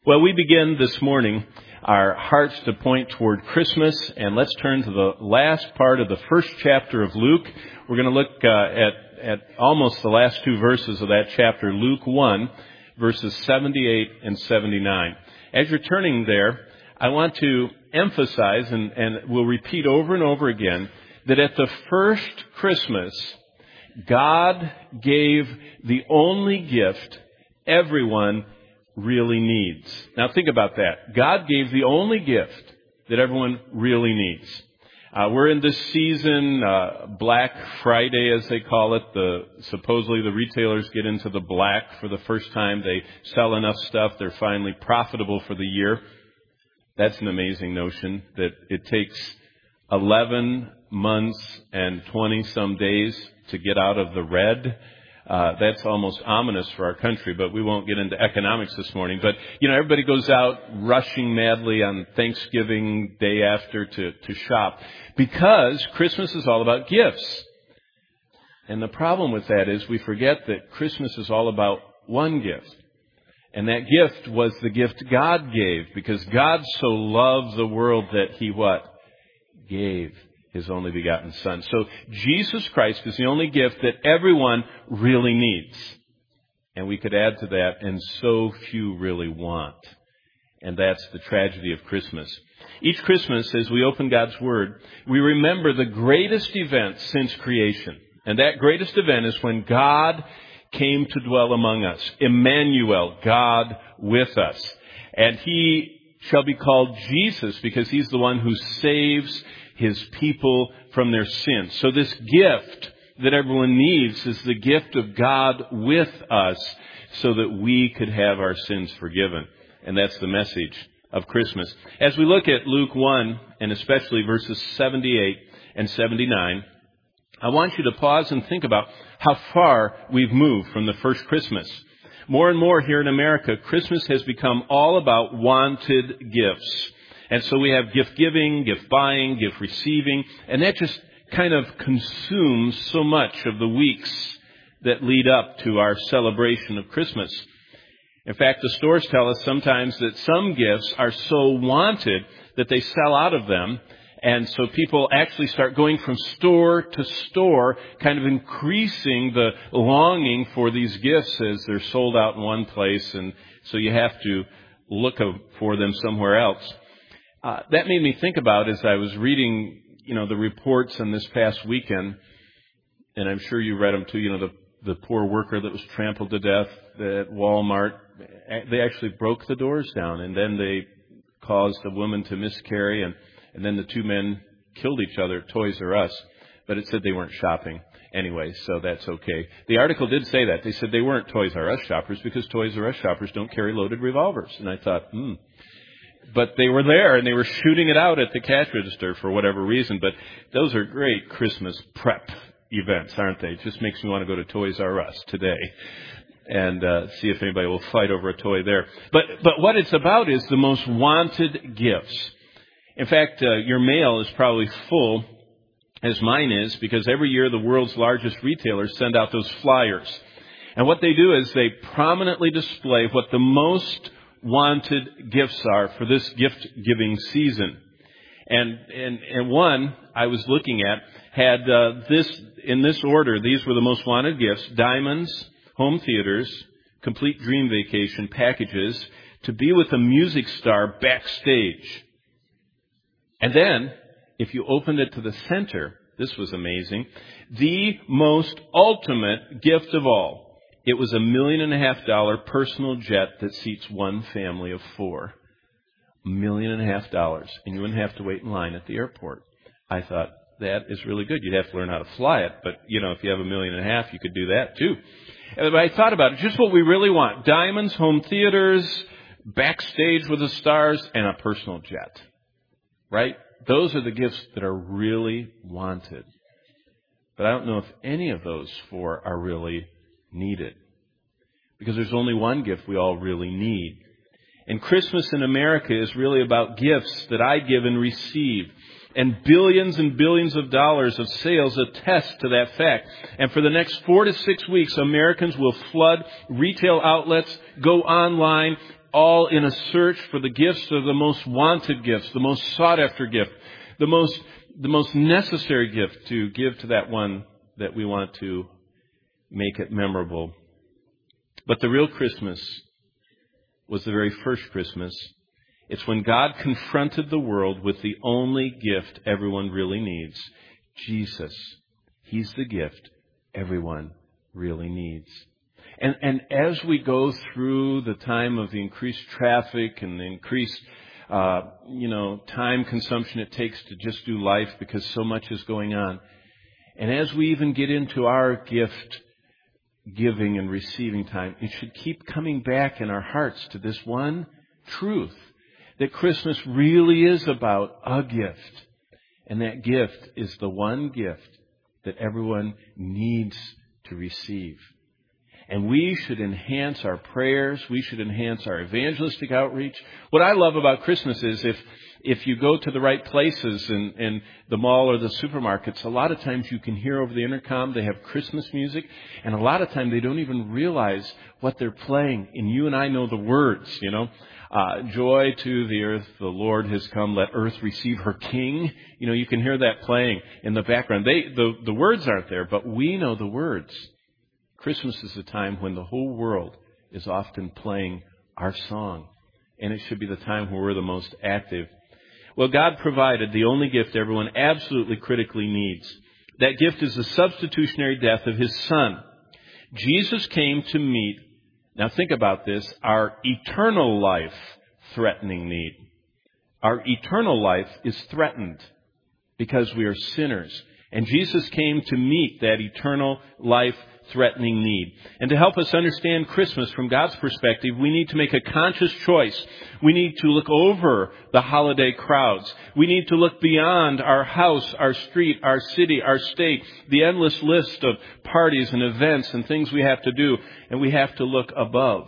Well, we begin this morning our hearts to point toward Christmas, and let's turn to the last part of the first chapter of Luke. We're going to look at almost the last two verses of that chapter, Luke 1, verses 78 and 79. As you're turning there, I want to emphasize, and we'll repeat over and over again, that at the first Christmas, God gave the only gift everyone really needs. Now think about that. God gave the only gift that everyone really needs. We're in this season, Black Friday as they call it. Supposedly the retailers get into the black for the first time. They sell enough stuff, they're finally profitable for the year. That's an amazing notion that it takes 11 months and 20 some days to get out of the red. That's almost ominous for our country, but we won't get into economics this morning. But, everybody goes out rushing madly on Thanksgiving day after to shop because Christmas is all about gifts. And the problem with that is we forget that Christmas is all about one gift. And that gift was the gift God gave, because God so loved the world that He what? Gave His only begotten Son. So Jesus Christ is the only gift that everyone really needs. And we could add to that, and so few really want. And that's the tragedy of Christmas. Each Christmas, as we open God's Word, we remember the greatest event since creation. And that greatest event is when God came to dwell among us. Emmanuel, God with us. And He shall be called Jesus because He's the one who saves His people from their sins. So this gift that everyone needs is the gift of God with us so that we could have our sins forgiven. And that's the message of Christmas. As we look at Luke 1, and especially verses 78 and 79, I want you to pause and think about how far we've moved from the first Christmas. More and more here in America, Christmas has become all about wanted gifts. And so we have gift giving, gift buying, gift receiving, and that just kind of consumes so much of the weeks that lead up to our celebration of Christmas. In fact, the stores tell us sometimes that some gifts are so wanted that they sell out of them, and so people actually start going from store to store, kind of increasing the longing for these gifts as they're sold out in one place, and so you have to look for them somewhere else. That made me think about, as I was reading, the reports on this past weekend, and I'm sure you read them too, the poor worker that was trampled to death at Walmart. They actually broke the doors down, and then they caused a woman to miscarry, and then the two men killed each other at Toys R Us, but it said they weren't shopping anyway, so that's okay. The article did say that. They said they weren't Toys R Us shoppers because Toys R Us shoppers don't carry loaded revolvers. And I thought, But they were there, and they were shooting it out at the cash register for whatever reason. But those are great Christmas prep events, aren't they? It just makes me want to go to Toys R Us today and see if anybody will fight over a toy there. But what it's about is the most wanted gifts. In fact, your mail is probably full, as mine is, because every year the world's largest retailers send out those flyers. And what they do is they prominently display what the most wanted gifts are for this gift-giving season. And one I was looking at had in this order. These were the most wanted gifts: diamonds, home theaters, complete dream vacation packages, to be with a music star backstage. And then, if you opened it to the center, this was amazing, the most ultimate gift of all. It was $1.5 million personal jet that seats one family of 4. $1.5 million. And you wouldn't have to wait in line at the airport. I thought, that is really good. You'd have to learn how to fly it. But, if you have $1.5 million, you could do that too. But I thought about it. Just what we really want. Diamonds, home theaters, backstage with the stars, and a personal jet. Right? Those are the gifts that are really wanted. But I don't know if any of those 4 are really needed. Because there's only one gift we all really need. And Christmas in America is really about gifts that I give and receive. And billions of dollars of sales attest to that fact. And for the next 4 to 6 weeks, Americans will flood retail outlets, go online, all in a search for the gifts of the most wanted gifts, the most sought after gift, the most necessary gift to give to that one that we want to make it memorable. But the real Christmas was the very first Christmas. It's when God confronted the world with the only gift everyone really needs, Jesus. He's the gift everyone really needs. And as we go through the time of the increased traffic and the increased, time consumption it takes to just do life because so much is going on, and as we even get into our gift giving and receiving time, it should keep coming back in our hearts to this one truth, that Christmas really is about a gift. And that gift is the one gift that everyone needs to receive. And we should enhance our prayers. We should enhance our evangelistic outreach. What I love about Christmas is if you go to the right places in the mall or the supermarkets, a lot of times you can hear over the intercom they have Christmas music. And a lot of times they don't even realize what they're playing. And you and I know the words, joy to the earth, the Lord has come, let earth receive her King. You can hear that playing in the background. The words aren't there, but we know the words. Christmas is a time when the whole world is often playing our song. And it should be the time where we're the most active. Well, God provided the only gift everyone absolutely critically needs. That gift is the substitutionary death of His Son. Jesus came to meet, now think about this, our eternal life threatening need. Our eternal life is threatened because we are sinners. And Jesus came to meet that eternal life threatening need. And to help us understand Christmas from God's perspective, we need to make a conscious choice. We need to look over the holiday crowds. We need to look beyond our house, our street, our city, our state, the endless list of parties and events and things we have to do. And we have to look above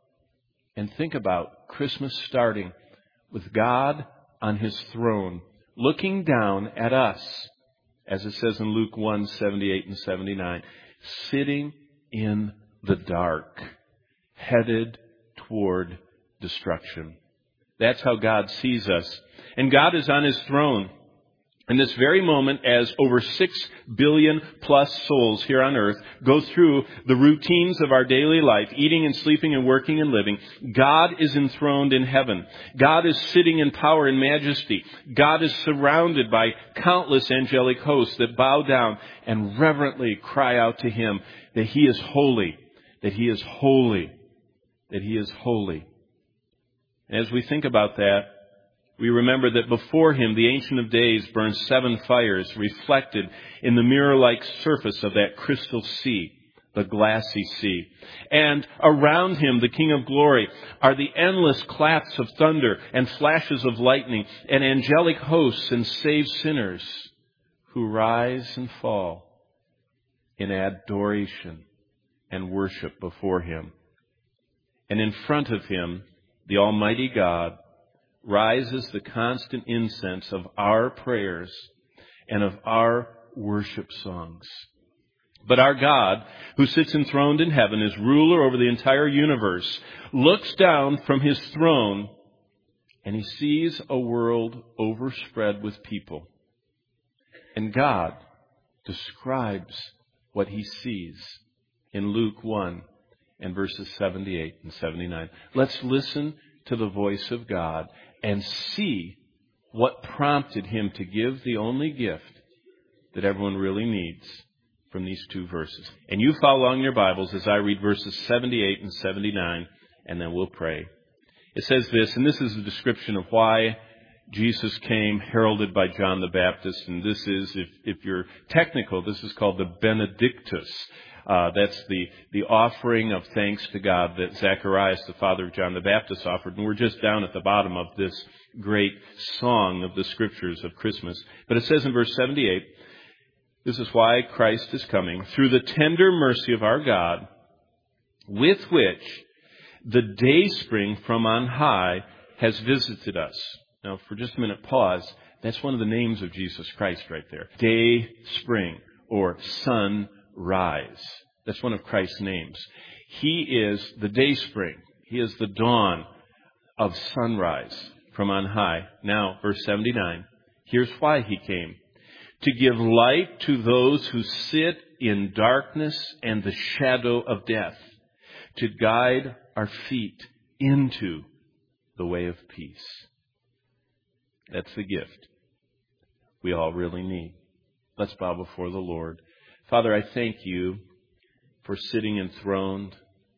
and think about Christmas starting with God on His throne, looking down at us, as it says in Luke 1:78 and 79. Sitting in the dark, headed toward destruction. That's how God sees us. And God is on His throne. In this very moment, as over 6 billion plus souls here on earth go through the routines of our daily life, eating and sleeping and working and living, God is enthroned in heaven. God is sitting in power and majesty. God is surrounded by countless angelic hosts that bow down and reverently cry out to Him that He is holy, that He is holy, that He is holy. And as we think about that, we remember that before Him, the Ancient of Days burned 7 fires reflected in the mirror-like surface of that crystal sea, the glassy sea. And around Him, the King of Glory, are the endless claps of thunder and flashes of lightning and angelic hosts and saved sinners who rise and fall in adoration and worship before Him. And in front of Him, the Almighty God rises the constant incense of our prayers and of our worship songs. But our God, who sits enthroned in heaven as ruler over the entire universe, looks down from His throne and He sees a world overspread with people. And God describes what He sees in Luke 1 and verses 78 and 79. Let's listen to the voice of God and see what prompted Him to give the only gift that everyone really needs from these 2 verses. And you follow along in your Bibles as I read verses 78 and 79, and then we'll pray. It says this, and this is a description of why Jesus came heralded by John the Baptist, and this is, if you're technical, this is called the Benedictus. That's the offering of thanks to God that Zacharias, the father of John the Baptist, offered. And we're just down at the bottom of this great song of the Scriptures of Christmas. But it says in verse 78, this is why Christ is coming, through the tender mercy of our God, with which the dayspring from on high has visited us. Now, for just a minute, pause. That's one of the names of Jesus Christ right there. Dayspring, or sunrise. That's one of Christ's names. He is the dayspring. He is the dawn. of sunrise from on high. Now, verse 79, here's why he came. To give light to those who sit in darkness and the shadow of death, to guide our feet into the way of peace. That's the gift we all really need. Let's bow before the Lord. Father, I thank you for sitting enthroned,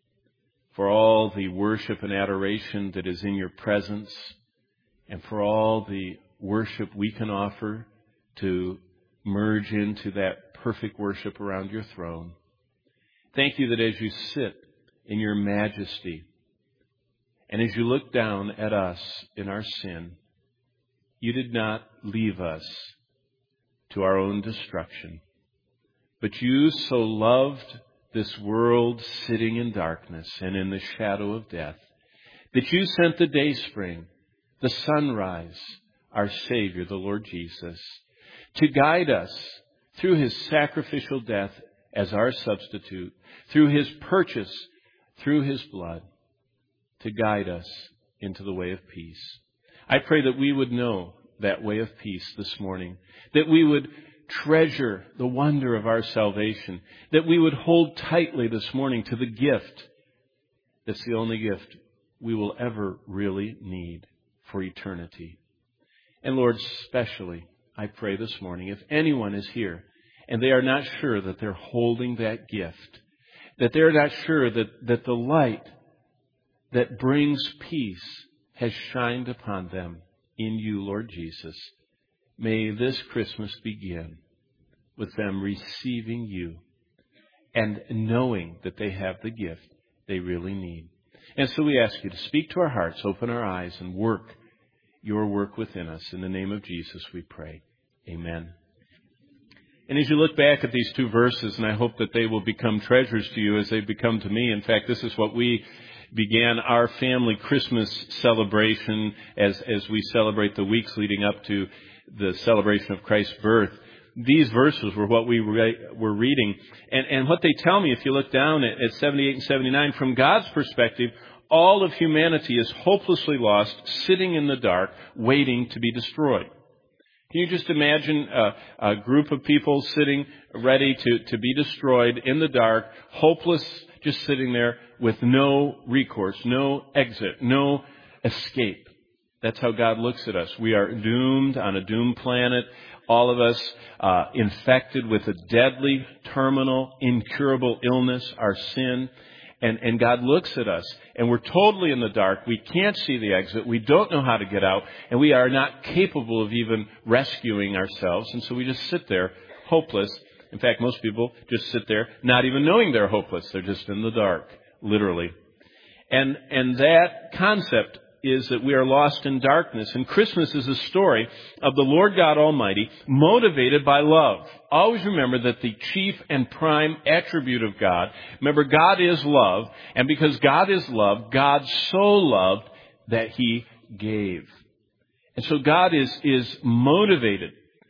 for all the worship and adoration that is in your presence, and for all the worship we can offer to merge into that perfect worship around your throne. Thank you that as you sit in your majesty, and as you look down at us in our sin, you did not leave us to our own destruction, but you so loved this world sitting in darkness and in the shadow of death, that you sent the dayspring, the sunrise, our Savior, the Lord Jesus, to guide us through his sacrificial death as our substitute, through his purchase, through his blood, to guide us into the way of peace. I pray that we would know that way of peace this morning, that we would treasure the wonder of our salvation, that we would hold tightly this morning to the gift that's the only gift we will ever really need for eternity. And Lord, especially, I pray this morning, if anyone is here and they are not sure that they're holding that gift, that they're not sure that the light that brings peace has shined upon them in you, Lord Jesus, may this Christmas begin with them receiving you and knowing that they have the gift they really need. And so we ask you to speak to our hearts, open our eyes, and work your work within us. In the name of Jesus we pray. Amen. And as you look back at these two verses, and I hope that they will become treasures to you as they become to me. In fact, this is what we began our family Christmas celebration as we celebrate the weeks leading up to the celebration of Christ's birth. These verses were what we were reading. And what they tell me, if you look down at 78 and 79, from God's perspective, all of humanity is hopelessly lost, sitting in the dark, waiting to be destroyed. Can you just imagine a group of people sitting ready to be destroyed in the dark, hopeless, just sitting there with no recourse, no exit, no escape? That's how God looks at us. We are doomed on a doomed planet, all of us infected with a deadly, terminal, incurable illness, our sin. And God looks at us, and we're totally in the dark. We can't see the exit. We don't know how to get out, and we are not capable of even rescuing ourselves. And so we just sit there, hopeless. In fact, most people just sit there not even knowing they're hopeless. They're just in the dark, literally. And that concept is that we are lost in darkness. And Christmas is a story of the Lord God Almighty motivated by love. Always remember that the chief and prime attribute of God, remember, God is love. And because God is love, God so loved that he gave. And so God is motivated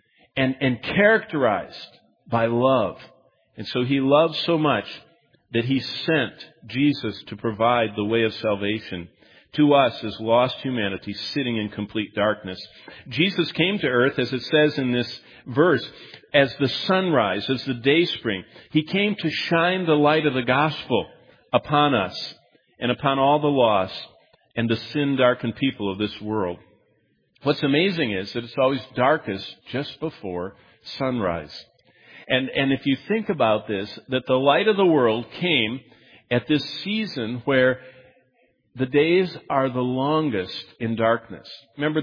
and characterized by love. And so he loves so much that he sent Jesus to provide the way of salvation to us as lost humanity sitting in complete darkness. Jesus came to earth, as it says in this verse, as the sunrise, as the dayspring. He came to shine the light of the gospel upon us and upon all the lost and the sin-darkened people of this world. What's amazing is that it's always darkest just before sunrise. And if you think about this, that the light of the world came at this season where the days are the longest in darkness. Remember,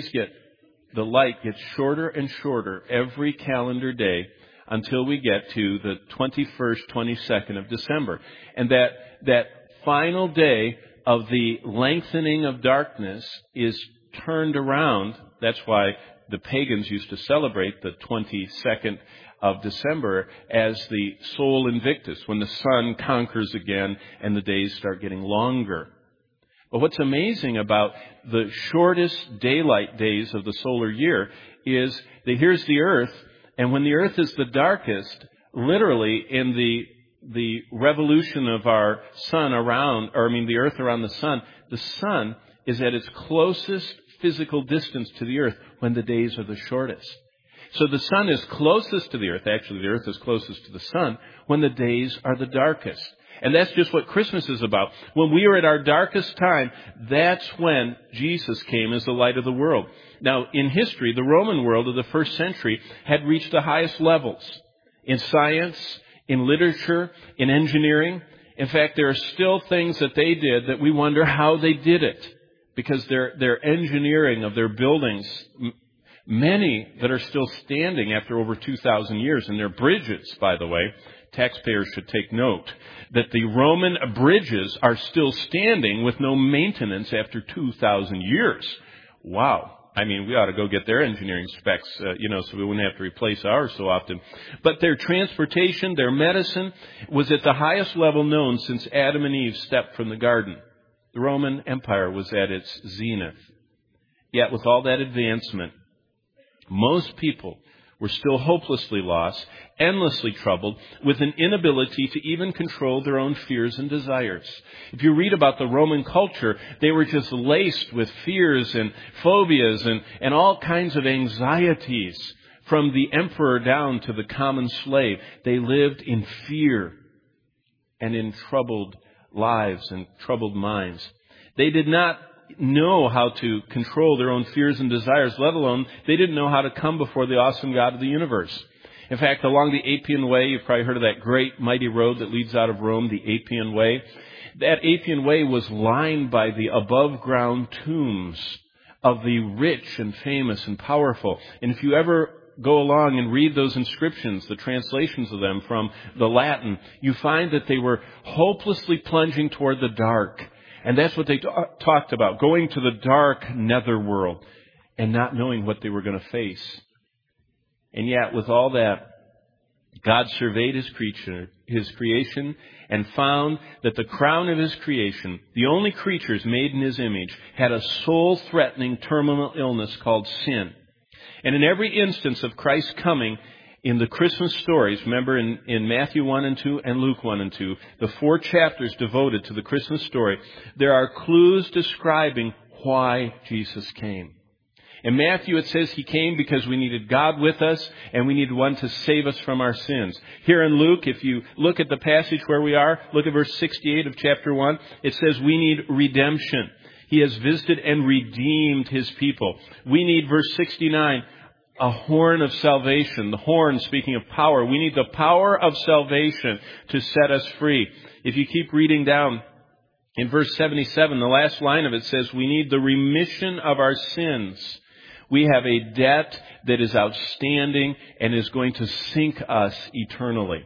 the light gets shorter and shorter every calendar day until we get to the 21st, 22nd of December. And that final day of the lengthening of darkness is turned around. That's why the pagans used to celebrate the 22nd of December as the Sol Invictus, when the sun conquers again and the days start getting longer. But what's amazing about the shortest daylight days of the solar year is that here's the earth, and when the earth is the darkest, literally in the revolution of our sun the earth around the sun is at its closest physical distance to the earth when the days are the shortest. So the sun is closest to the earth. Actually, the earth is closest to the sun when the days are the darkest. And that's just what Christmas is about. When we are at our darkest time, that's when Jesus came as the light of the world. Now, in history, the Roman world of the first century had reached the highest levels in science, in literature, in engineering. In fact, there are still things that they did that we wonder how they did it, because their engineering of their buildings, many that are still standing after over 2,000 years, and their bridges, by the way, taxpayers should take note that the Roman bridges are still standing with no maintenance after 2,000 years. Wow. I mean, we ought to go get their engineering specs, so we wouldn't have to replace ours so often. But their transportation, their medicine was at the highest level known since Adam and Eve stepped from the garden. The Roman Empire was at its zenith. Yet with all that advancement, most people were still hopelessly lost, endlessly troubled, with an inability to even control their own fears and desires. If you read about the Roman culture, they were just laced with fears and phobias and all kinds of anxieties. From the emperor down to the common slave, they lived in fear and in troubled lives and troubled minds. They did not know how to control their own fears and desires, let alone they didn't know how to come before the awesome God of the universe. In fact, along the Appian Way, you've probably heard of that great mighty road that leads out of Rome, the Appian Way. That Appian Way was lined by the above-ground tombs of the rich and famous and powerful. And if you ever go along and read those inscriptions, the translations of them from the Latin, you find that they were hopelessly plunging toward the dark. And that's what they talked about, going to the dark netherworld and not knowing what they were going to face. And yet, with all that, God surveyed His creation, and found that the crown of His creation, the only creatures made in His image, had a soul-threatening terminal illness called sin. And in every instance of Christ's coming, in the Christmas stories, remember in Matthew 1 and 2 and Luke 1 and 2, the 4 chapters devoted to the Christmas story, there are clues describing why Jesus came. In Matthew it says He came because we needed God with us and we needed one to save us from our sins. Here in Luke, if you look at the passage where we are, look at verse 68 of chapter 1, it says we need redemption. He has visited and redeemed His people. We need, verse 69, a horn of salvation. The horn, speaking of power. We need the power of salvation to set us free. If you keep reading down in verse 77, the last line of it says, we need the remission of our sins. We have a debt that is outstanding and is going to sink us eternally.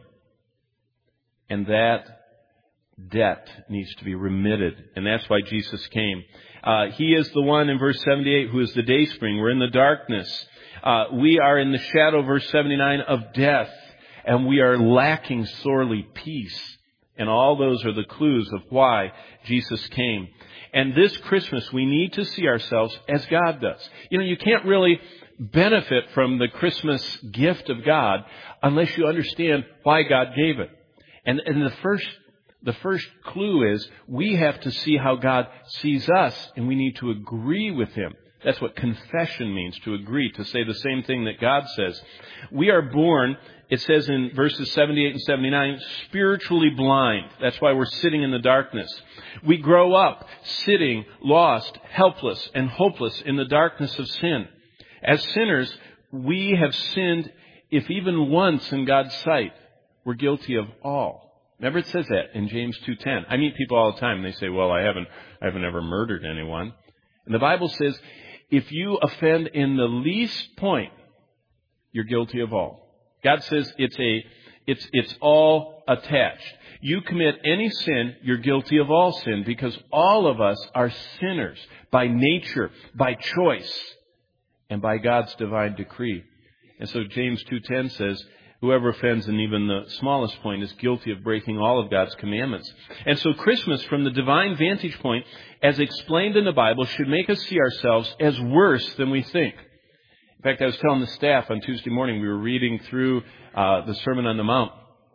And that debt needs to be remitted. And that's why Jesus came. He is the one in verse 78 who is the dayspring. We're in the darkness. We are in the shadow, verse 79, of death, and we are lacking sorely peace. And all those are the clues of why Jesus came. And this Christmas, we need to see ourselves as God does. You can't really benefit from the Christmas gift of God unless you understand why God gave it. And the first clue is we have to see how God sees us, and we need to agree with Him. That's what confession means, to agree, to say the same thing that God says. We are born, it says in verses 78 and 79, spiritually blind. That's why we're sitting in the darkness. We grow up sitting lost, helpless, and hopeless in the darkness of sin. As sinners, we have sinned, if even once in God's sight. We're guilty of all. Remember it says that in James 2:10. I meet people all the time and they say, well, I haven't ever murdered anyone. And the Bible says, if you offend in the least point, you're guilty of all. God says it's all attached. You commit any sin, you're guilty of all sin, because all of us are sinners by nature, by choice, and by God's divine decree. And so James 2:10 says, whoever offends in even the smallest point is guilty of breaking all of God's commandments. And so Christmas, from the divine vantage point, as explained in the Bible, should make us see ourselves as worse than we think. In fact, I was telling the staff on Tuesday morning, we were reading through the Sermon on the Mount.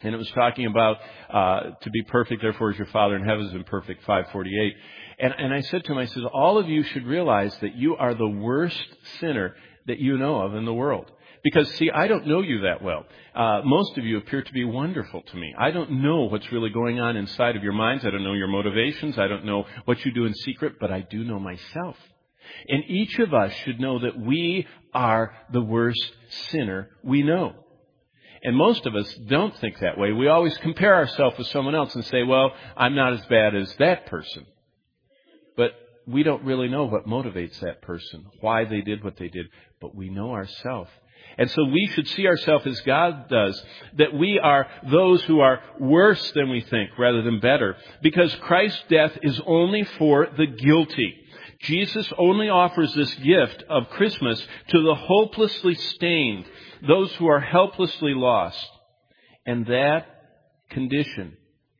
And it was talking about to be perfect, therefore, as your Father in heaven is in perfect, 5:48. And I said to him, I said, all of you should realize that you are the worst sinner that you know of in the world. Because, see, I don't know you that well. Most of you appear to be wonderful to me. I don't know what's really going on inside of your minds. I don't know your motivations. I don't know what you do in secret, but I do know myself. And each of us should know that we are the worst sinner we know. And most of us don't think that way. We always compare ourselves with someone else and say, well, I'm not as bad as that person. But we don't really know what motivates that person, why they did what they did, but we know ourselves. And so we should see ourselves as God does, that we are those who are worse than we think rather than better, because Christ's death is only for the guilty. Jesus only offers this gift of Christmas to the hopelessly stained, those who are helplessly lost. And that condition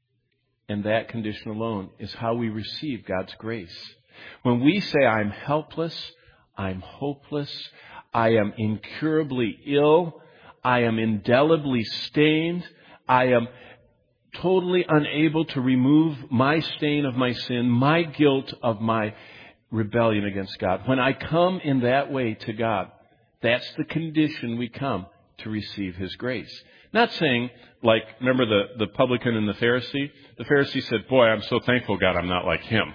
alone is how we receive God's grace. When we say, I'm helpless, I'm hopeless, I am incurably ill, I am indelibly stained, I am totally unable to remove my stain of my sin, my guilt of my rebellion against God. When I come in that way to God, that's the condition we come to receive His grace. Not saying, like, remember the publican and the Pharisee? The Pharisee said, boy, I'm so thankful, God, I'm not like him.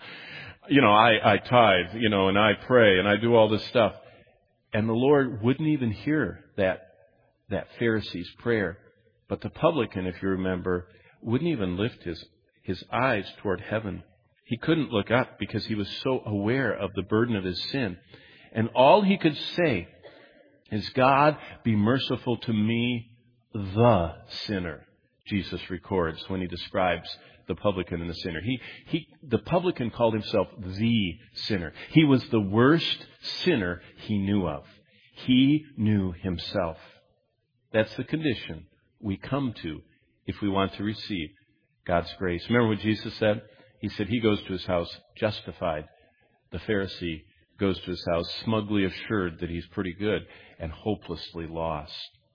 I tithe, and I pray, and I do all this stuff. And the Lord wouldn't even hear that Pharisee's prayer. But the publican, if you remember, wouldn't even lift his eyes toward heaven. He couldn't look up because he was so aware of the burden of his sin. And all he could say is, God, be merciful to me, the sinner. Jesus records when he describes the publican and the sinner. The publican called himself the sinner. He was the worst sinner he knew of. He knew himself. That's the condition we come to if we want to receive God's grace. Remember what Jesus said? He said he goes to his house justified. The Pharisee goes to his house smugly assured that he's pretty good and hopelessly lost.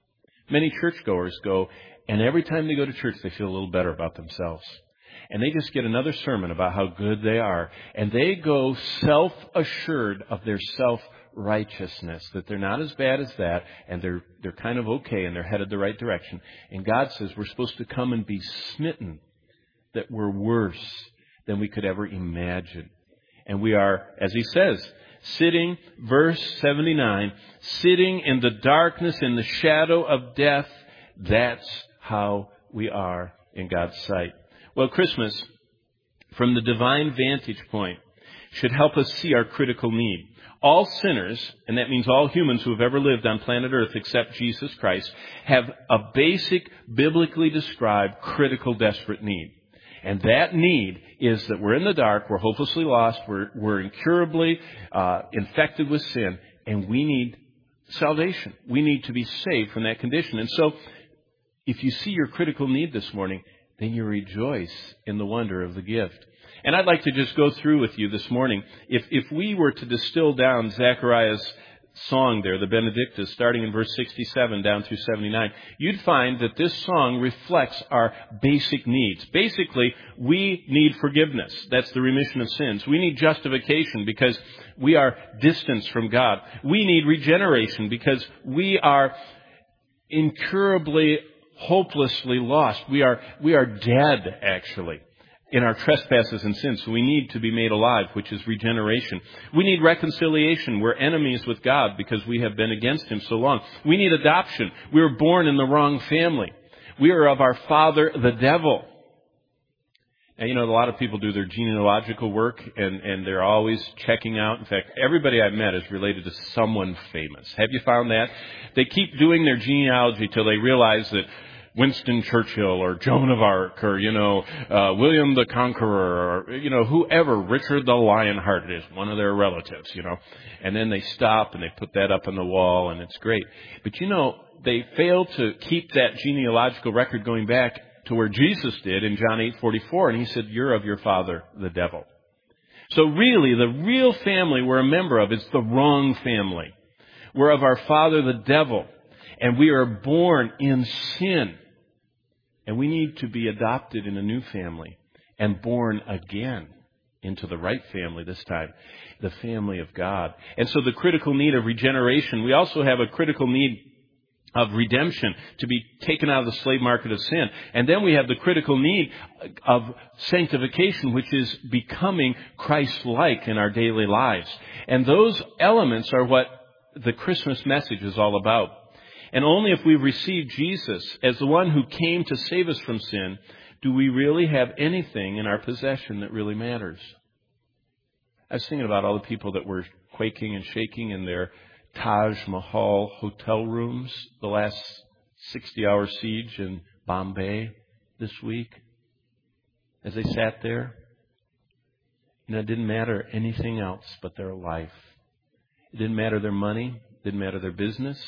Many churchgoers go, and every time they go to church, they feel a little better about themselves. And they just get another sermon about how good they are. And they go self-assured of their self-righteousness, that they're not as bad as that, and they're kind of okay, and they're headed the right direction. And God says we're supposed to come and be smitten, that we're worse than we could ever imagine. And we are, as he says, sitting, verse 79, sitting in the darkness, in the shadow of death. That's how we are in God's sight. Well, Christmas, from the divine vantage point, should help us see our critical need. All sinners, and that means all humans who have ever lived on planet Earth except Jesus Christ, have a basic, biblically described, critical, desperate need. And that need is that we're in the dark, we're hopelessly lost, we're incurably infected with sin, and we need salvation. We need to be saved from that condition. And so, if you see your critical need this morning, then you rejoice in the wonder of the gift. And I'd like to just go through with you this morning. If we were to distill down Zechariah's song there, the Benedictus, starting in verse 67 down through 79, you'd find that this song reflects our basic needs. Basically, we need forgiveness. That's the remission of sins. We need justification because we are distanced from God. We need regeneration because we are incurably, hopelessly lost. We are dead, actually, in our trespasses and sins. So we need to be made alive, which is regeneration. We need reconciliation. We're enemies with God because we have been against Him so long. We need adoption. We were born in the wrong family. We are of our father, the devil. And a lot of people do their genealogical work and they're always checking out. In fact, everybody I've met is related to someone famous. Have you found that? They keep doing their genealogy till they realize that Winston Churchill or Joan of Arc or, William the Conqueror or, whoever, Richard the Lionhearted is one of their relatives, And then they stop and they put that up on the wall and it's great. But, they fail to keep that genealogical record going back to where Jesus did in John 8:44. And He said, you're of your father, the devil. So really, the real family we're a member of is the wrong family. We're of our father, the devil. And we are born in sin. And we need to be adopted in a new family and born again into the right family this time, the family of God. And so the critical need of regeneration, we also have a critical need of redemption, to be taken out of the slave market of sin. And then we have the critical need of sanctification, which is becoming Christ-like in our daily lives. And those elements are what the Christmas message is all about. And only if we've received Jesus as the one who came to save us from sin, do we really have anything in our possession that really matters. I was thinking about all the people that were quaking and shaking in their Taj Mahal hotel rooms, the last 60-hour siege in Bombay this week, as they sat there. It didn't matter anything else but their life. It didn't matter their money. It didn't matter their business.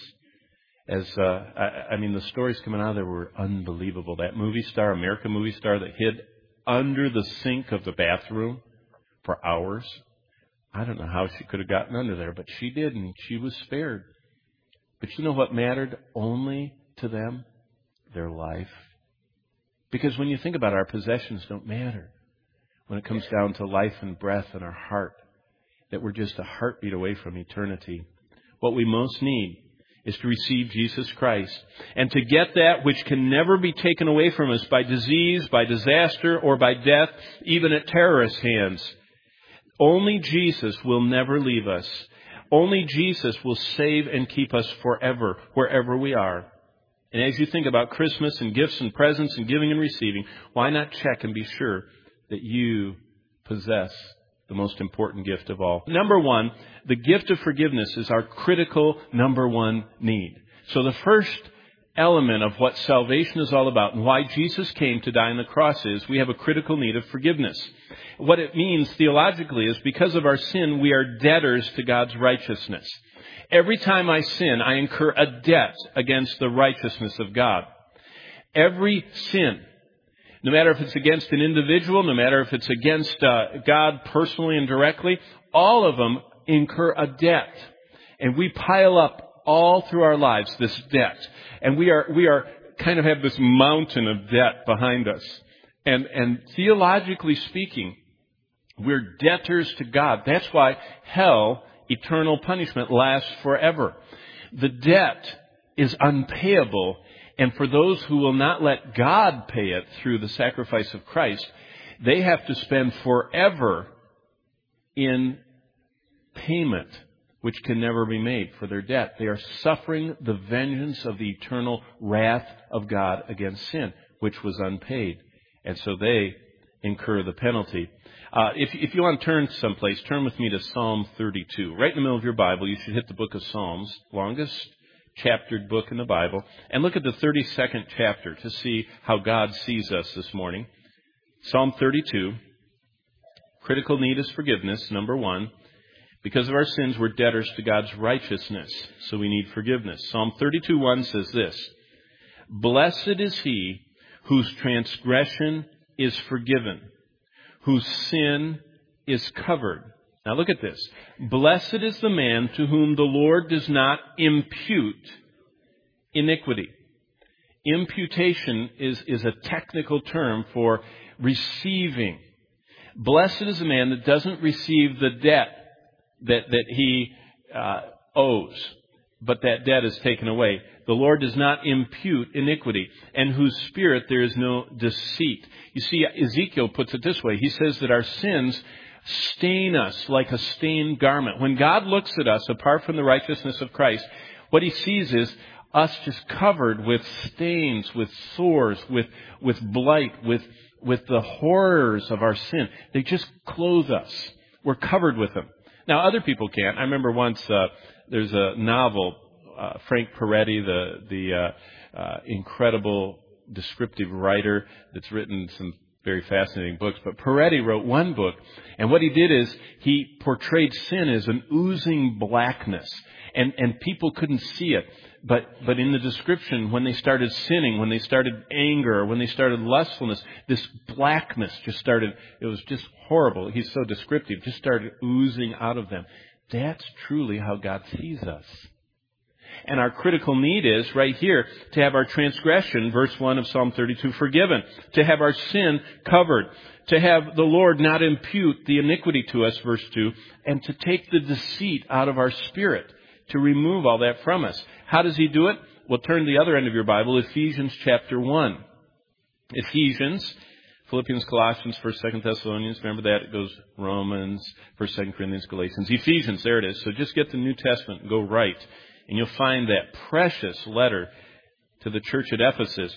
The stories coming out of there were unbelievable. That movie star, American movie star, that hid under the sink of the bathroom for hours. I don't know how she could have gotten under there, but she did, and she was spared. But you know what mattered only to them? Their life. Because when you think about it, our possessions don't matter. When it comes down to life and breath in our heart, that we're just a heartbeat away from eternity. What we most need is to receive Jesus Christ. And to get that which can never be taken away from us by disease, by disaster, or by death, even at terrorist hands. Only Jesus will never leave us. Only Jesus will save and keep us forever, wherever we are. And as you think about Christmas and gifts and presents and giving and receiving, why not check and be sure that you possess the most important gift of all? Number one, the gift of forgiveness is our critical number one need. So the first element of what salvation is all about and why Jesus came to die on the cross is we have a critical need of forgiveness. What it means theologically is because of our sin, we are debtors to God's righteousness. Every time I sin, I incur a debt against the righteousness of God. Every sin, no matter if it's against an individual, no matter if it's against God personally and directly, all of them incur a debt. And we pile up all through our lives this debt. And we are kind of have this mountain of debt behind us. And theologically speaking, we're debtors to God. That's why hell, eternal punishment, lasts forever. The debt is unpayable. And for those who will not let God pay it through the sacrifice of Christ, they have to spend forever in payment, which can never be made for their debt. They are suffering the vengeance of the eternal wrath of God against sin, which was unpaid. And so they incur the penalty. If you want to turn someplace, turn with me to Psalm 32. Right in the middle of your Bible, you should hit the book of Psalms, longest chaptered book in the Bible, and look at the 32nd chapter to see how God sees us this morning. Psalm 32, critical need is forgiveness, number one. Because of our sins, we're debtors to God's righteousness, so we need forgiveness. Psalm 32:1 says this, "Blessed is he whose transgression is forgiven, whose sin is covered." Now look at this. "Blessed is the man to whom the Lord does not impute iniquity." Imputation is a technical term for receiving. Blessed is the man that doesn't receive the debt that he owes, but that debt is taken away. The Lord does not impute iniquity, and whose spirit there is no deceit. You see, Ezekiel puts it this way. He says that our sins stain us like a stained garment. When God looks at us, apart from the righteousness of Christ, what he sees is us just covered with stains, with sores, with blight, with the horrors of our sin. They just clothe us. We're covered with them. Now, other people can't. I remember once there's a novel, Frank Peretti, the incredible descriptive writer that's written some very fascinating books. But Peretti wrote one book, and what he did is he portrayed sin as an oozing blackness, and people couldn't see it. But in the description, when they started sinning, when they started anger, when they started lustfulness, this blackness just started, it was just horrible. He's so descriptive, just started oozing out of them. That's truly how God sees us. And our critical need is, right here, to have our transgression, verse 1 of Psalm 32, forgiven. To have our sin covered. To have the Lord not impute the iniquity to us, verse 2. And to take the deceit out of our spirit. To remove all that from us. How does He do it? Well, turn to the other end of your Bible, Ephesians chapter 1. Ephesians, Philippians, Colossians, 1st, 2nd Thessalonians. Remember that? It goes Romans, 1st, 2nd Corinthians, Galatians. Ephesians, there it is. So just get the New Testament and go right. And you'll find that precious letter to the church at Ephesus.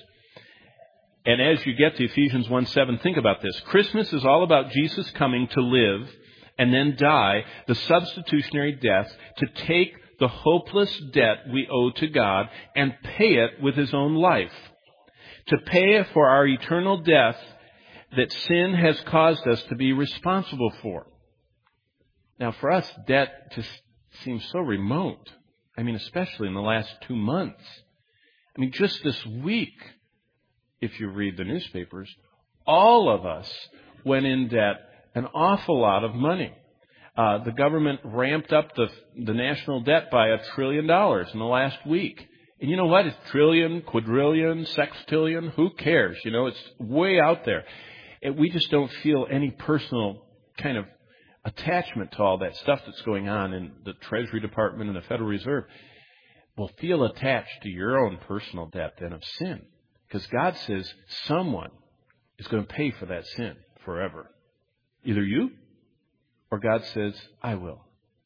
And as you get to Ephesians 1:7, think about this. Christmas is all about Jesus coming to live and then die, the substitutionary death, to take the hopeless debt we owe to God and pay it with His own life. To pay for our eternal death that sin has caused us to be responsible for. Now, for us, debt just seems so remote. I mean, especially in the last 2 months. I mean, just this week, if you read the newspapers, all of us went in debt an awful lot of money. The government ramped up the national debt by $1 trillion in the last week. And you know what? It's trillion, quadrillion, sextillion. Who cares? You know, it's way out there. We just don't feel any personal kind of attachment to all that stuff that's going on in the Treasury Department and the Federal Reserve. Well, feel attached to your own personal debt then of sin. Because God says someone is going to pay for that sin forever. Either you or God says, I will.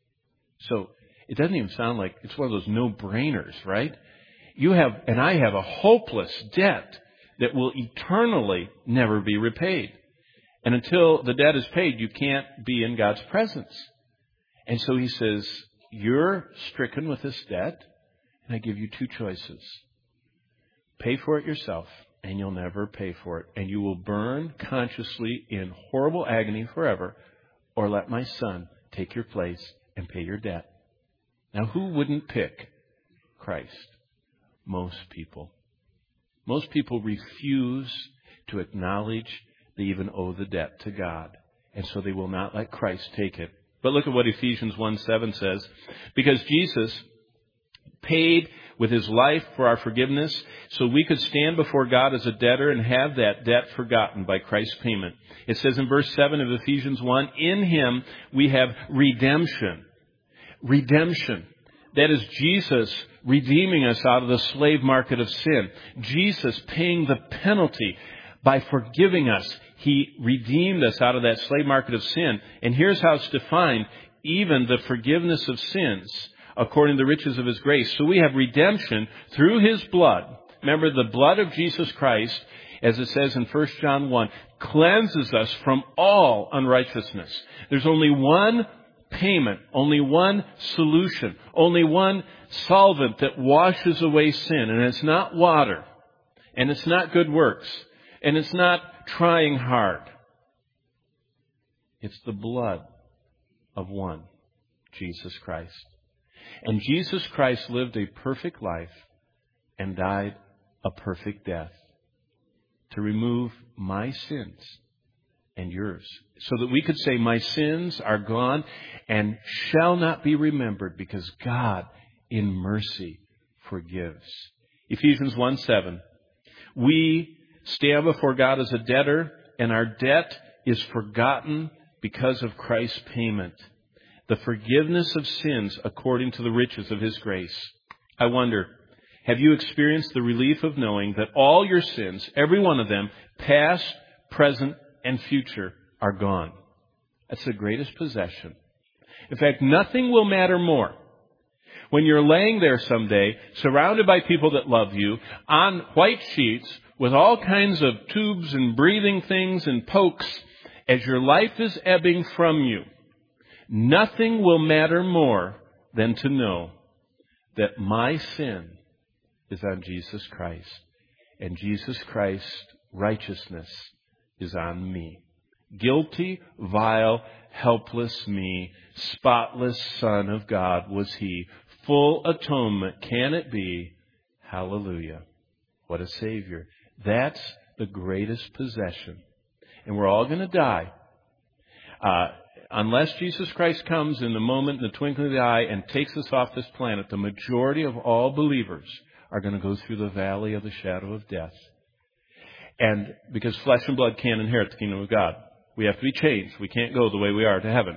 So it doesn't even sound like it's one of those no-brainers, right? You have, and I have, a hopeless debt that will eternally never be repaid. And until the debt is paid, you can't be in God's presence. And so He says, you're stricken with this debt, and I give you 2 choices. Pay for it yourself, and you'll never pay for it. And you will burn consciously in horrible agony forever, or let my Son take your place and pay your debt. Now, who wouldn't pick Christ? Most people. Most people refuse to acknowledge they even owe the debt to God. And so they will not let Christ take it. But look at what Ephesians 1:7 says. Because Jesus paid with His life for our forgiveness, so we could stand before God as a debtor and have that debt forgotten by Christ's payment. It says in verse 7 of Ephesians 1, in Him we have redemption. Redemption. That is Jesus redeeming us out of the slave market of sin. Jesus paying the penalty by forgiving us. He redeemed us out of that slave market of sin. And here's how it's defined. Even the forgiveness of sins, according to the riches of His grace. So we have redemption through His blood. Remember, the blood of Jesus Christ, as it says in 1 John 1, cleanses us from all unrighteousness. There's only one payment, only one solution, only one solvent that washes away sin. And it's not water, and it's not good works, and it's not trying hard. It's the blood of one, Jesus Christ. And Jesus Christ lived a perfect life and died a perfect death to remove my sins and yours, so that we could say, my sins are gone and shall not be remembered, because God in mercy forgives. Ephesians 1:7. We stand before God as a debtor, and our debt is forgotten because of Christ's payment. The forgiveness of sins according to the riches of His grace. I wonder, have you experienced the relief of knowing that all your sins, every one of them, past, present, and future, are gone? That's the greatest possession. In fact, nothing will matter more when you're laying there someday, surrounded by people that love you, on white sheets, with all kinds of tubes and breathing things and pokes, as your life is ebbing from you. Nothing will matter more than to know that my sin is on Jesus Christ, and Jesus Christ's righteousness is on me. Guilty, vile, helpless me, spotless Son of God was He. Full atonement can it be? Hallelujah. What a Savior. That's the greatest possession. And we're all going to die. Unless Jesus Christ comes in the moment, in the twinkling of the eye, and takes us off this planet, the majority of all believers are going to go through the valley of the shadow of death. And because flesh and blood can't inherit the kingdom of God, we have to be changed. We can't go the way we are to heaven.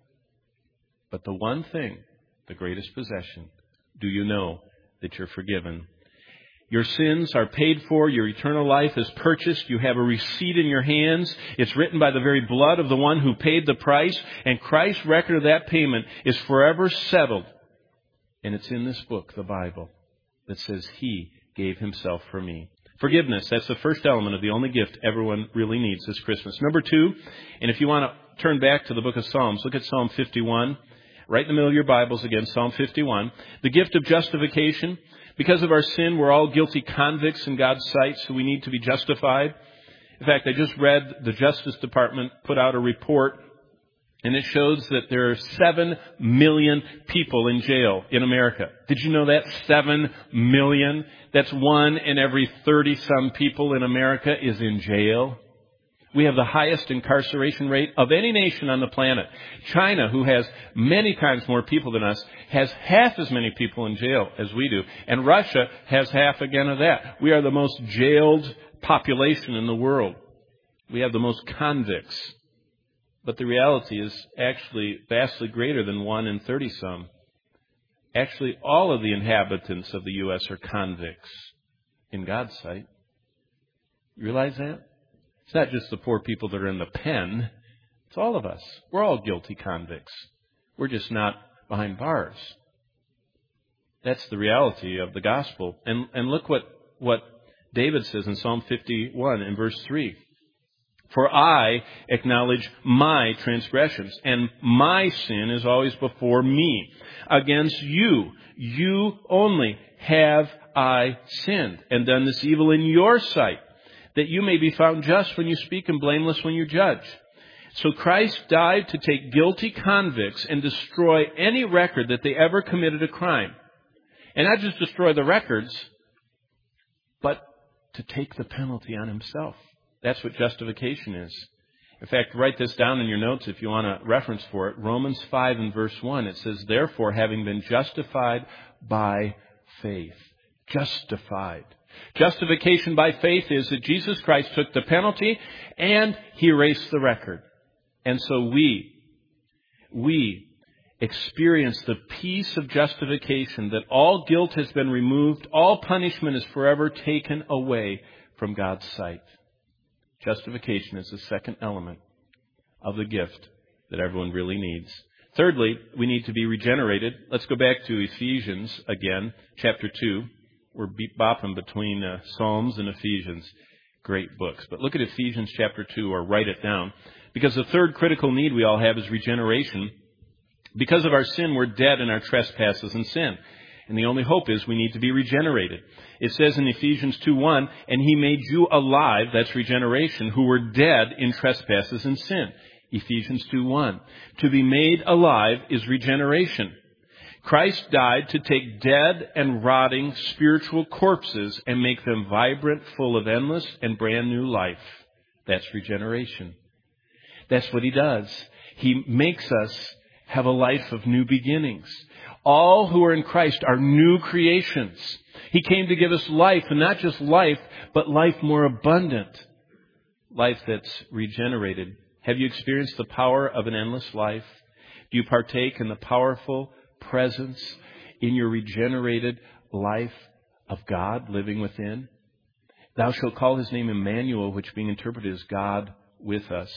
But the one thing, the greatest possession, do you know that you're forgiven? Your sins are paid for. Your eternal life is purchased. You have a receipt in your hands. It's written by the very blood of the one who paid the price. And Christ's record of that payment is forever settled. And it's in this book, the Bible, that says He gave Himself for me. Forgiveness, that's the first element of the only gift everyone really needs this Christmas. Number 2, and if you want to turn back to the book of Psalms, look at Psalm 51. Right in the middle of your Bibles again, Psalm 51. The gift of justification. Because of our sin, we're all guilty convicts in God's sight, so we need to be justified. In fact, I just read the Justice Department put out a report, and it shows that there are 7 million people in jail in America. Did you know that? 7 million? That's 1 in every 30-some people in America is in jail. We have the highest incarceration rate of any nation on the planet. China, who has many times more people than us, has half as many people in jail as we do. And Russia has half again of that. We are the most jailed population in the world. We have the most convicts. But the reality is actually vastly greater than 1 in 30-some. Actually, all of the inhabitants of the U.S. are convicts in God's sight. You realize that? It's not just the poor people that are in the pen. It's all of us. We're all guilty convicts. We're just not behind bars. That's the reality of the gospel. And look what David says in Psalm 51 in verse 3. For I acknowledge my transgressions, and my sin is always before me. Against you only have I sinned, and done this evil in your sight, that you may be found just when you speak and blameless when you judge. So Christ died to take guilty convicts and destroy any record that they ever committed a crime. And not just destroy the records, but to take the penalty on Himself. That's what justification is. In fact, write this down in your notes if you want a reference for it. Romans 5 and verse 1, it says, therefore, having been justified by faith. Justified. Justification by faith is that Jesus Christ took the penalty and He erased the record. And so we experience the peace of justification, that all guilt has been removed, all punishment is forever taken away from God's sight. Justification is the second element of the gift that everyone really needs. Thirdly, we need to be regenerated. Let's go back to Ephesians again, chapter 2. We're bopping between Psalms and Ephesians. Great books. But look at Ephesians chapter 2, or write it down. Because the third critical need we all have is regeneration. Because of our sin, we're dead in our trespasses and sin. And the only hope is we need to be regenerated. It says in Ephesians 2:1, and He made you alive, that's regeneration, who were dead in trespasses and sin. Ephesians 2:1. To be made alive is regeneration. Christ died to take dead and rotting spiritual corpses and make them vibrant, full of endless and brand new life. That's regeneration. That's what He does. He makes us have a life of new beginnings. All who are in Christ are new creations. He came to give us life, and not just life, but life more abundant. Life that's regenerated. Have you experienced the power of an endless life? Do you partake in the powerful presence in your regenerated life of God living within? Thou shalt call His name Emmanuel, which being interpreted is God with us.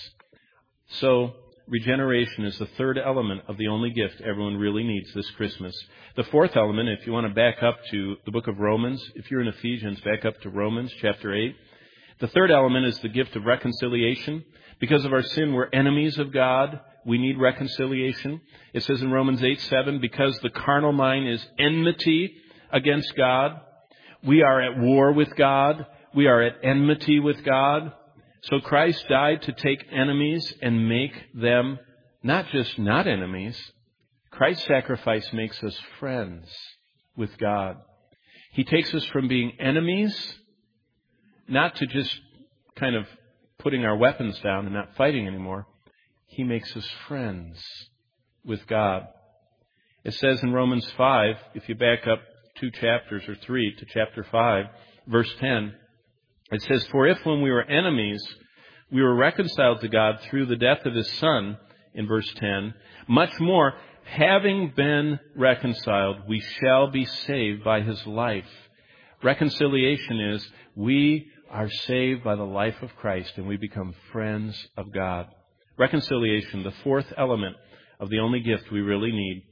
So, regeneration is the third element of the only gift everyone really needs this Christmas. The fourth element, if you want to back up to the book of Romans, if you're in Ephesians, back up to Romans chapter 8. The third element is the gift of reconciliation. Because of our sin, we're enemies of God. We need reconciliation. It says in Romans 8:7, because the carnal mind is enmity against God. We are at war with God. We are at enmity with God. So Christ died to take enemies and make them not just not enemies. Christ's sacrifice makes us friends with God. He takes us from being enemies, not to just kind of putting our weapons down and not fighting anymore. He makes us friends with God. It says in Romans 5, if you back up 2 chapters or 3 to chapter 5, verse 10, it says, "For if when we were enemies, we were reconciled to God through the death of His Son," in verse 10, "much more, having been reconciled, we shall be saved by His life." Reconciliation is we are saved by the life of Christ and we become friends of God. Reconciliation, the fourth element of the only gift we really need.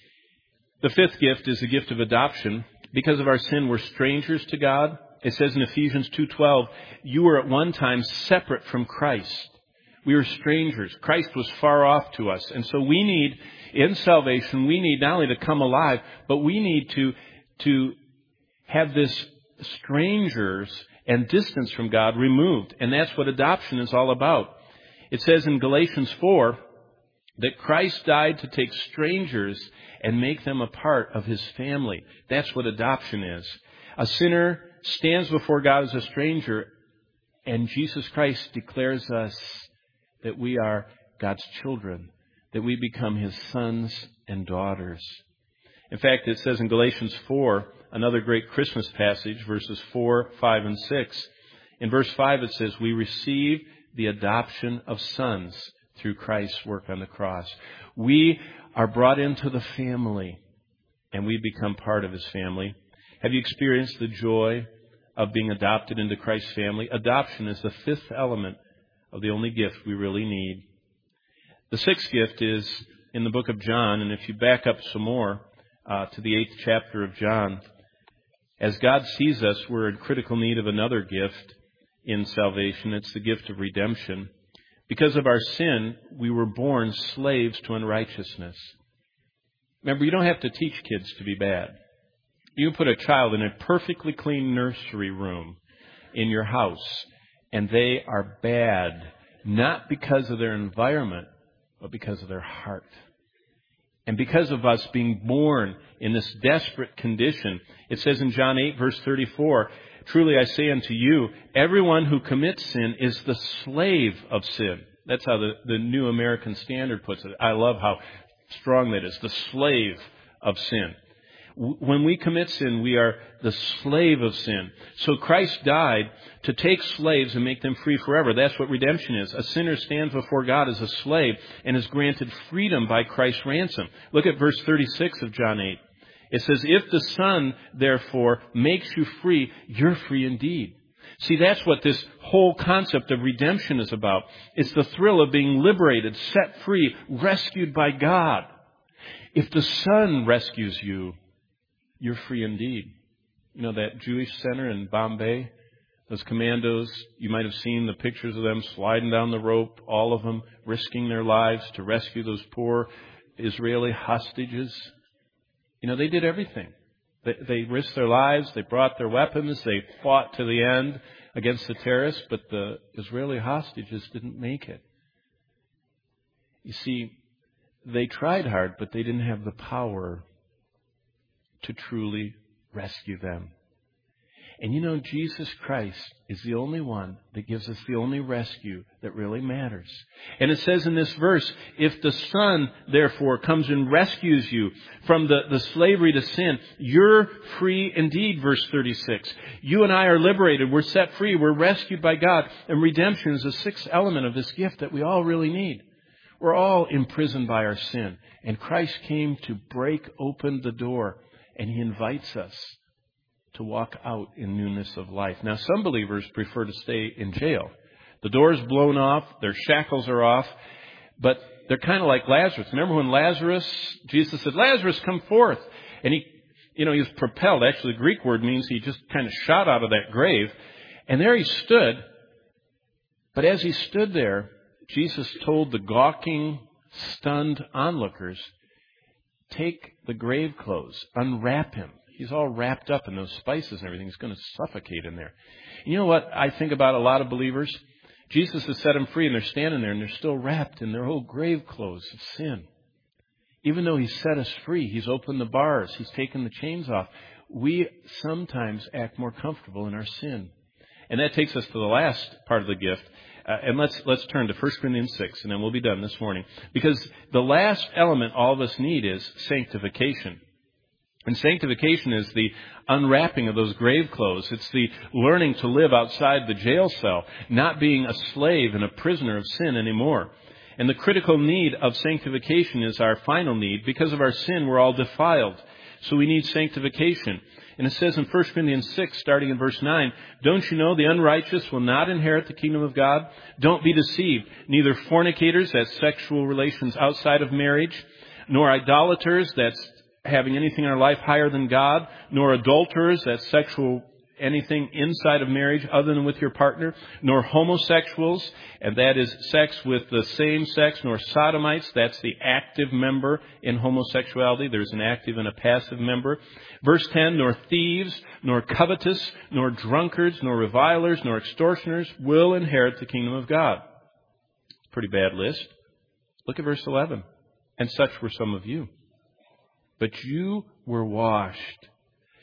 The fifth gift is the gift of adoption. Because of our sin, we're strangers to God. It says in Ephesians 2:12, "You were at one time separate from Christ." We were strangers. Christ was far off to us. And so we need, in salvation, we need not only to come alive, but we need to have this strangers and distance from God removed. And that's what adoption is all about. It says in Galatians 4 that Christ died to take strangers and make them a part of His family. That's what adoption is. A sinner stands before God as a stranger, and Jesus Christ declares us that we are God's children, that we become His sons and daughters. In fact, it says in Galatians 4, another great Christmas passage, verses 4, 5, and 6. In verse 5 it says, "We receive the adoption of sons through Christ's work on the cross." We are brought into the family, and we become part of His family. Have you experienced the joy of being adopted into Christ's family? Adoption is the fifth element of the only gift we really need. The sixth gift is in the book of John, and if you back up some more to the 8th chapter of John, as God sees us, we're in critical need of another gift in salvation. It's the gift of redemption. Because of our sin, we were born slaves to unrighteousness. Remember, you don't have to teach kids to be bad. You can put a child in a perfectly clean nursery room in your house, and they are bad, not because of their environment, but because of their heart. And because of us being born in this desperate condition, it says in John 8, verse 34, "Truly I say unto you, everyone who commits sin is the slave of sin." That's how the New American Standard puts it. I love how strong that is. The slave of sin. When we commit sin, we are the slave of sin. So Christ died to take slaves and make them free forever. That's what redemption is. A sinner stands before God as a slave and is granted freedom by Christ's ransom. Look at verse 36 of John 8. It says, "If the Son, therefore, makes you free, you're free indeed." See, that's what this whole concept of redemption is about. It's the thrill of being liberated, set free, rescued by God. If the Son rescues you, you're free indeed. You know that Jewish center in Bombay? Those commandos, you might have seen the pictures of them sliding down the rope, all of them risking their lives to rescue those poor Israeli hostages. You know, they did everything. They risked their lives, they brought their weapons, they fought to the end against the terrorists, but the Israeli hostages didn't make it. You see, they tried hard, but they didn't have the power to truly rescue them. And you know, Jesus Christ is the only one that gives us the only rescue that really matters. And it says in this verse, if the Son, therefore, comes and rescues you from the slavery to sin, you're free indeed, verse 36. You and I are liberated. We're set free. We're rescued by God. And redemption is the sixth element of this gift that we all really need. We're all imprisoned by our sin. And Christ came to break open the door. And He invites us to walk out in newness of life. Now, some believers prefer to stay in jail. The door's blown off, their shackles are off, but they're kind of like Lazarus. Remember when Jesus said, "Lazarus, come forth." And he was propelled. Actually, the Greek word means he just kind of shot out of that grave. And there he stood. But as he stood there, Jesus told the gawking, stunned onlookers, "Take the grave clothes, unwrap him. He's all wrapped up in those spices and everything. He's going to suffocate in there." And you know what I think about a lot of believers? Jesus has set them free and they're standing there and they're still wrapped in their old grave clothes of sin. Even though He's set us free, He's opened the bars, He's taken the chains off, we sometimes act more comfortable in our sin. And that takes us to the last part of the gift. And let's turn to 1 Corinthians 6, and then we'll be done this morning. Because the last element all of us need is sanctification. And sanctification is the unwrapping of those grave clothes. It's the learning to live outside the jail cell, not being a slave and a prisoner of sin anymore. And the critical need of sanctification is our final need. Because of our sin, we're all defiled. So we need sanctification. And it says in 1 Corinthians 6, starting in verse 9, "Don't you know the unrighteous will not inherit the kingdom of God? Don't be deceived. Neither fornicators," that's sexual relations outside of marriage, "nor idolaters," that's having anything in our life higher than God, "nor adulterers," that's sexual anything inside of marriage other than with your partner, "nor homosexuals," and that is sex with the same sex, "nor sodomites," that's the active member in homosexuality. There's an active and a passive member. Verse 10, "Nor thieves, nor covetous, nor drunkards, nor revilers, nor extortioners will inherit the kingdom of God." Pretty bad list. Look at verse 11. "And such were some of you. But you were washed.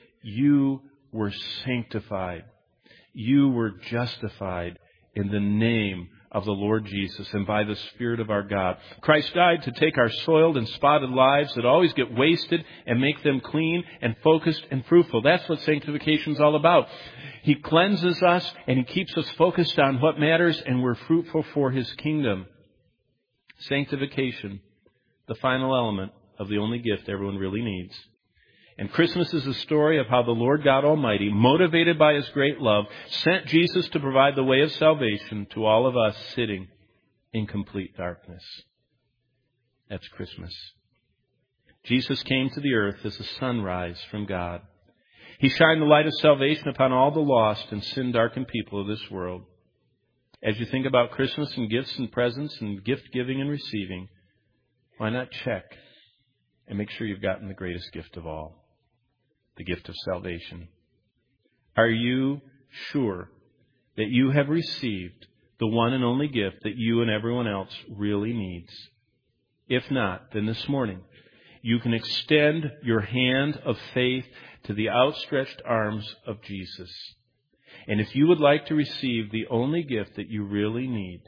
You were sanctified. You were justified in the name of the Lord Jesus and by the Spirit of our God." Christ died to take our soiled and spotted lives that always get wasted and make them clean and focused and fruitful. That's what sanctification is all about. He cleanses us and He keeps us focused on what matters, and we're fruitful for His kingdom. Sanctification, the final element of the only gift everyone really needs. And Christmas is a story of how the Lord God Almighty, motivated by His great love, sent Jesus to provide the way of salvation to all of us sitting in complete darkness. That's Christmas. Jesus came to the earth as a sunrise from God. He shined the light of salvation upon all the lost and sin-darkened people of this world. As you think about Christmas and gifts and presents and gift giving and receiving, why not check and make sure you've gotten the greatest gift of all? The gift of salvation. Are you sure that you have received the one and only gift that you and everyone else really needs? If not, then this morning you can extend your hand of faith to the outstretched arms of Jesus. And if you would like to receive the only gift that you really need,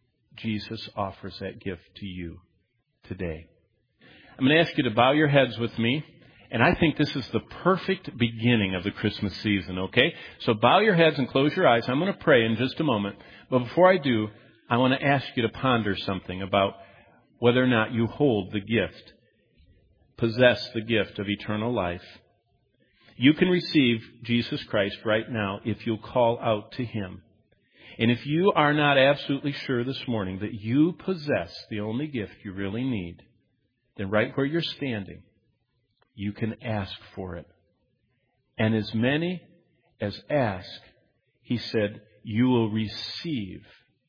Jesus offers that gift to you today. I'm going to ask you to bow your heads with me. And I think this is the perfect beginning of the Christmas season, okay? So bow your heads and close your eyes. I'm going to pray in just a moment. But before I do, I want to ask you to ponder something about whether or not you hold the gift, possess the gift of eternal life. You can receive Jesus Christ right now if you'll call out to Him. And if you are not absolutely sure this morning that you possess the only gift you really need, then right where you're standing, you can ask for it. And as many as ask, He said, you will receive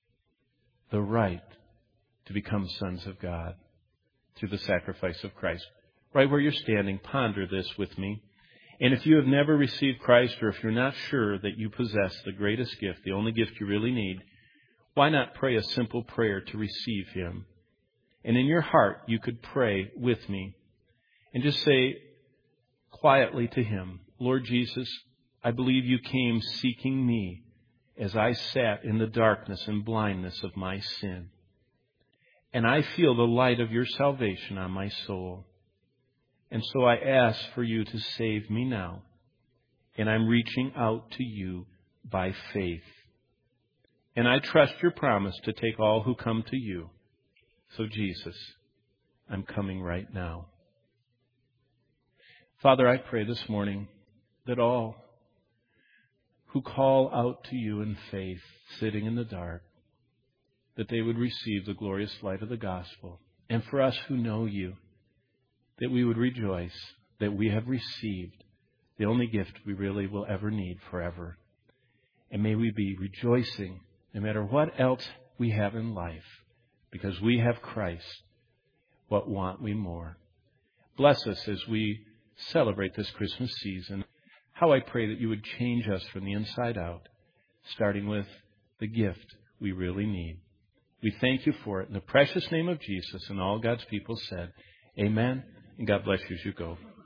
the right to become sons of God through the sacrifice of Christ. Right where you're standing, ponder this with me. And if you have never received Christ, or if you're not sure that you possess the greatest gift, the only gift you really need, why not pray a simple prayer to receive Him? And in your heart, you could pray with me. And just say quietly to Him, Lord Jesus, I believe you came seeking me as I sat in the darkness and blindness of my sin. And I feel the light of your salvation on my soul. And so I ask for you to save me now. And I'm reaching out to you by faith. And I trust your promise to take all who come to you. So Jesus, I'm coming right now. Father, I pray this morning that all who call out to you in faith, sitting in the dark, that they would receive the glorious light of the gospel. And for us who know you, that we would rejoice that we have received the only gift we really will ever need forever. And may we be rejoicing no matter what else we have in life, because we have Christ. What want we more? Bless us as we celebrate this Christmas season. How I pray that you would change us from the inside out, starting with the gift we really need. We thank you for it in the precious name of Jesus, and all God's people said, Amen, and God bless you as you go.